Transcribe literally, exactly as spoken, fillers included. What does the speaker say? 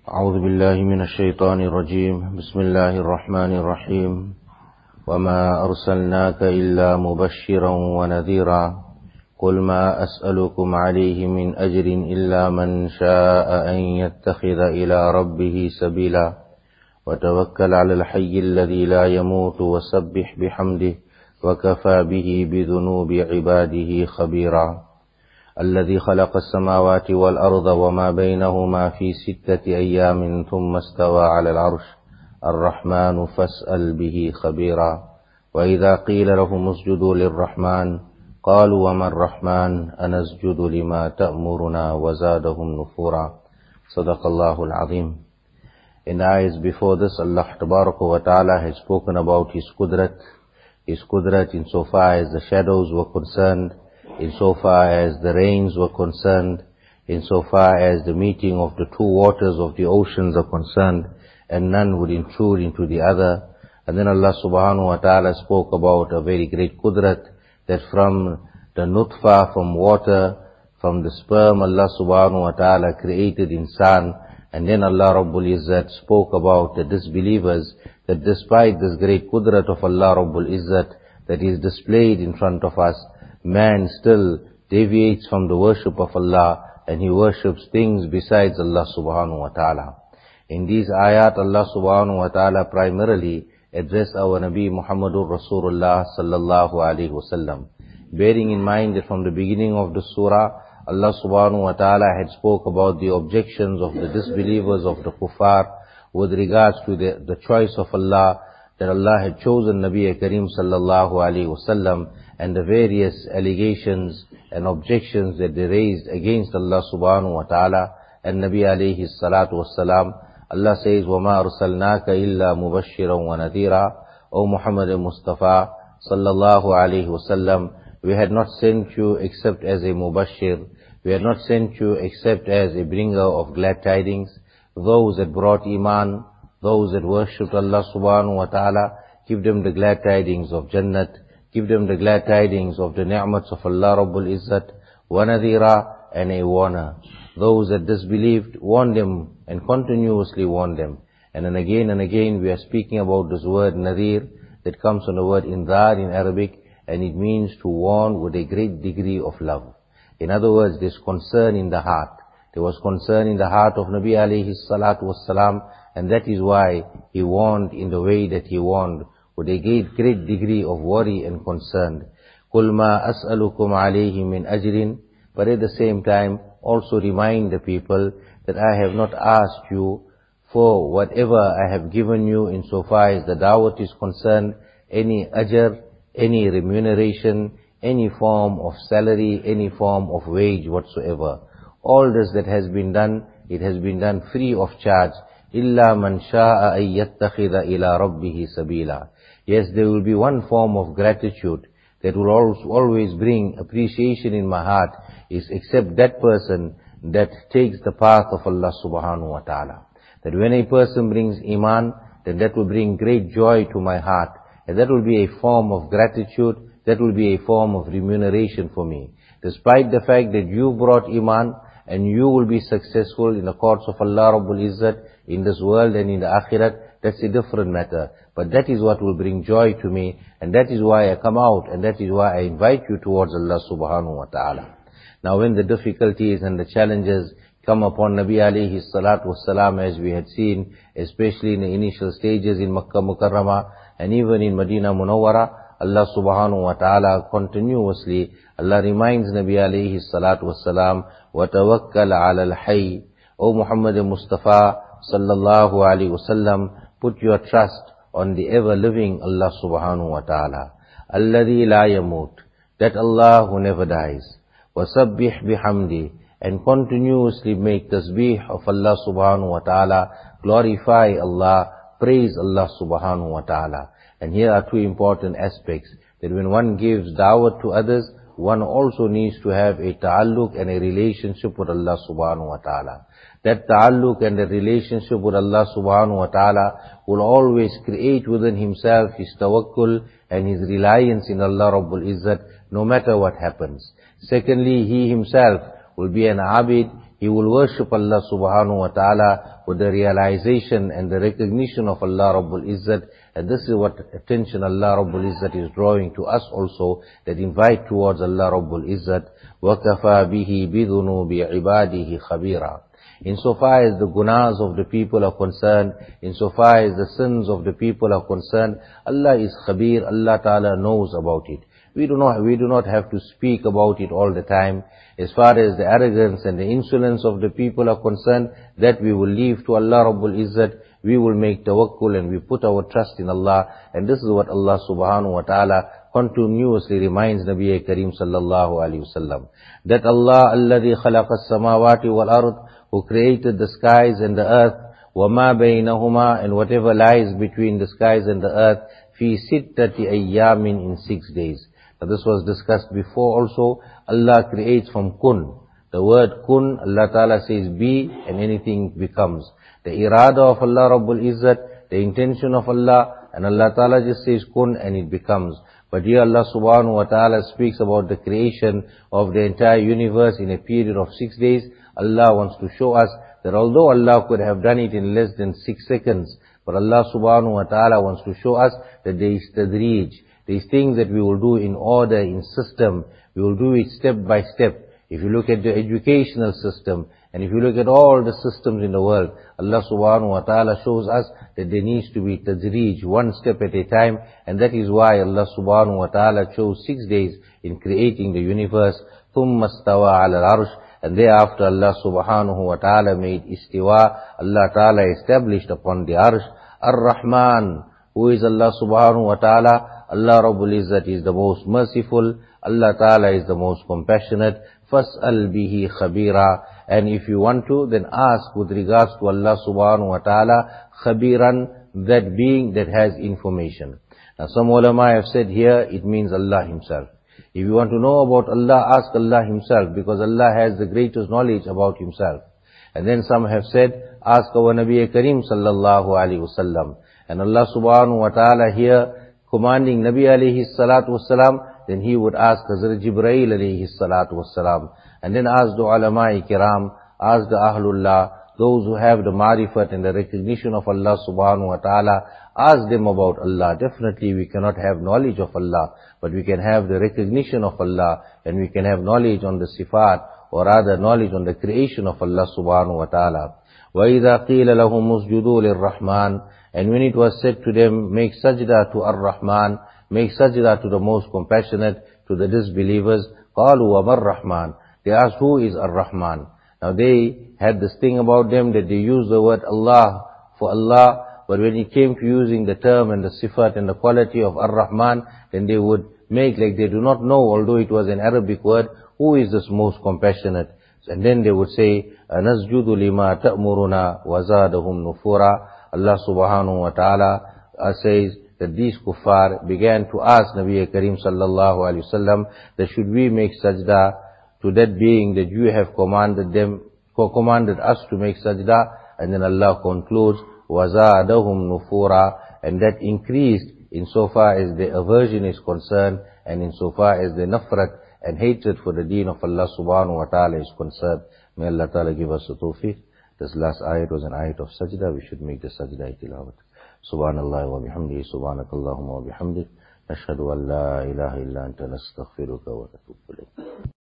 أعوذ بالله من الشيطان الرجيم. بسم الله الرحمن الرحيم. وما أرسلناك إلا مبشرا ونذيرا قل ما أسألكم عليه من أجر إلا من شاء أن يتخذ إلى ربه سبيلا وتوكل على الحي الذي لا يموت وسبح بحمده وكفى به بذنوب عباده خبيرا الذي خلق السماوات والأرض وما بينهما في ستة أيام ثم استوى على العرش الرحمن فاسأل به خبيرا وإذا قيل لهم اسجدوا للرحمن قالوا وما الرحمن أنسجد لما تأمرنا وزادهم نفورا. صدق الله العظيم. In the ayahs before this, Allah Tabaraka wa Ta'ala has spoken about His Qudrat, His Qudrat insofar as the shadows were concerned, insofar as the rains were concerned, insofar as the meeting of the two waters of the oceans are concerned, and none would intrude into the other. And then Allah subhanahu wa ta'ala spoke about a very great Qudrat, that from the nutfa, from water, from the sperm, Allah subhanahu wa ta'ala created insan. And then Allah Rabbul Izzat spoke about the disbelievers, that despite this great Qudrat of Allah Rabbul Izzat that is displayed in front of us, man still deviates from the worship of Allah and he worships things besides Allah subhanahu wa ta'ala. In these ayat, Allah subhanahu wa ta'ala primarily addressed our Nabi Muhammadur Rasulullah sallallahu alayhi wasallam, bearing in mind that from the beginning of the surah, Allah subhanahu wa ta'ala had spoke about the objections of the disbelievers of the kuffar with regards to the, the choice of Allah, that Allah had chosen Nabi Kareem sallallahu alayhi wasallam, and the various allegations and objections that they raised against Allah subhanahu wa ta'ala and Nabi alayhi salatu wassalam. Allah says, وَمَا أَرْسَلْنَاكَ إِلَّا مُبَشِّرًا وَنَذِيرًا. O Muhammad Mustafa sallallahu alayhi wasallam, we had not sent you except as a mubashir. We had not sent you except as a bringer of glad tidings. Those that brought iman, those that worshipped Allah subhanahu wa ta'ala, give them the glad tidings of Jannat. Give them the glad tidings of the ni'mats of Allah Rabbul Izzat. Wa nadhira, and a warner. Those that disbelieved, warn them and continuously warn them. And then again and again we are speaking about this word nadhir that comes from the word indhar in Arabic, and it means to warn with a great degree of love. In other words, there's concern in the heart. There was concern in the heart of Nabi alayhi salatu wassalam, and that is why he warned in the way that he warned, with a great, great degree of worry and concern. قُلْ مَا أَسْأَلُكُمْ عَلَيْهِ مِنْ أَجْرٍ. But at the same time, also remind the people that I have not asked you for whatever I have given you insofar as the da'wat is concerned, any ajr, any remuneration, any form of salary, any form of wage whatsoever. All this that has been done, it has been done free of charge. إِلَّا مَنْ شَاءَ أَن يَتَّخِذَ إِلَى رَبِّهِ سَبِيلًا. Yes, there will be one form of gratitude that will always bring appreciation in my heart, is except that person that takes the path of Allah subhanahu wa ta'ala. That when a person brings iman, then that will bring great joy to my heart. And that will be a form of gratitude, that will be a form of remuneration for me. Despite the fact that you brought iman, and you will be successful in the courts of Allah Rabbul Izzat, in this world and in the akhirat, that's a different matter. But that is what will bring joy to me, and that is why I come out, and that is why I invite you towards Allah subhanahu wa ta'ala. Now when the difficulties and the challenges come upon Nabi alayhi salatu wassalam, as we had seen, especially in the initial stages in Makkah Mukarramah, and even in Medina Munawwara, Allah subhanahu wa ta'ala continuously, Allah reminds Nabi alayhi salatu wassalam, وَتَوَكَّلْ عَلَى الْحَيِّ. O Muhammad Mustafa sallallahu alayhi wasallam, put your trust on the ever-living Allah subhanahu wa ta'ala. الَّذِي لَا يَمُوتُ. That Allah who never dies. وَسَبِّحْ بِحَمْدِهِ. And continuously make tasbih of Allah subhanahu wa ta'ala, glorify Allah, praise Allah subhanahu wa ta'ala. And here are two important aspects, that when one gives da'wat to others, one also needs to have a ta'alluq and a relationship with Allah subhanahu wa ta'ala. That ta'alluq and the relationship with Allah subhanahu wa ta'ala will always create within himself his tawakkul and his reliance in Allah Rabbul Izzat, no matter what happens. Secondly, he himself will be an abid, He will worship Allah subhanahu wa ta'ala with the realization and the recognition of Allah Rabbul Izzat. And this is what attention Allah Rabbul Izzat is drawing to us also, that invite towards Allah Rabbul Izzat. وَكَفَى بِهِ بِذُنُوبِ عِبَادِهِ خَبِيرًا. Insofar as the gunas of the people are concerned, insofar as the sins of the people are concerned, Allah is khabir, Allah Ta'ala knows about it. We do not, we do not have to speak about it all the time. As far as the arrogance and the insolence of the people are concerned, that we will leave to Allah Rabbul Izzat. We will make tawakkul and we put our trust in Allah. And this is what Allah subhanahu wa ta'ala continuously reminds Nabi Kareem sallallahu alayhi wasallam. That Allah alladhi khalaqa as-samawati wal ard, who created the skies and the earth, وَمَا بَيْنَهُمَا, and whatever lies between the skies and the earth, فِي سِتَّةِ أَيَّامٍ, in six days. Now this was discussed before also. Allah creates from kun. The word kun, Allah Ta'ala says be, and anything becomes. The irada of Allah Rabbul Izzat, the intention of Allah, and Allah Ta'ala just says kun and it becomes. But here Allah Subhanahu wa Ta'ala speaks about the creation of the entire universe in a period of six days. Allah wants to show us that although Allah could have done it in less than six seconds, but Allah Subhanahu wa Ta'ala wants to show us that there is tadreej. These things that we will do in order, in system, we will do it step by step. If you look at the educational system, and if you look at all the systems in the world, Allah Subhanahu wa Ta'ala shows us that there needs to be tadreej, one step at a time, and that is why Allah Subhanahu wa Ta'ala chose six days in creating the universe. ثُمَّ اسْتَوَى عَلَى الْعَرْشِ, and thereafter Allah Subhanahu wa Ta'ala made istiwa, Allah Ta'ala established upon the arsh. Ar-Rahman, who is Allah Subhanahu wa Ta'ala? Allah Rabbul Izzat is the most merciful, Allah Ta'ala is the most compassionate. فَاسْأَلْ بِهِ خَبِيرًا, and if you want to, then ask with regards to Allah Subhanahu wa Ta'ala, khabiran, that being that has information. Now some ulama have said here, it means Allah Himself. If you want to know about Allah, ask Allah Himself, because Allah has the greatest knowledge about Himself. And then some have said, ask our Nabi Kareem sallallahu alayhi wasallam. And Allah Subhanahu wa Ta'ala here commanding Nabi alayhi salatu wasalam, then he would ask Hazrat Jibreel alayhi salatu wasalam. And then ask the ulama-i kiram, ask the Ahlullah, those who have the marifat and the recognition of Allah Subhanahu wa Ta'ala, ask them about Allah. Definitely we cannot have knowledge of Allah, but we can have the recognition of Allah, and we can have knowledge on the sifat, or rather knowledge on the creation of Allah Subhanahu wa Ta'ala. وَإِذَا قِيلَ لَهُمُ اسْجُدُوا لِلرَّحْمَنِ, and when it was said to them, make sajda to Ar-Rahman, make sajda to the most compassionate, to the disbelievers, قَالُوا وَمَا الرَّحْمَنِ, they asked, who is Ar-Rahman? Now they had this thing about them that they used the word Allah for Allah, but when it came to using the term and the sifat and the quality of Ar-Rahman, then they would make like they do not know, although it was an Arabic word, who is this most compassionate? And then they would say, أَنَسْجُدُ لِمَا تَأْمُرُنَا وَزَادَهُمْ نُفُورًا. Allah Subhanahu wa Ta'ala says that these kuffar began to ask Nabi Kareem sallallahu alayhi wasallam that should we make sajda to that being that you have commanded them, commanded us to make sajda. And then Allah concludes, وَزَادَهُمْ نُفُورًا, and that increased insofar as the aversion is concerned, and insofar as the nafrat and hatred for the deen of Allah Subhanahu wa Ta'ala is concerned. May Allah Ta'ala give us the tawfiq. This last ayat was an ayat of sajda. We should make the sajda tilawat. Subhanallah wa bihamdihi, subhanakallahumma wa bihamdik, nashhadu an la ilaha illa anta nastaghfiruka wa natubu ilayk.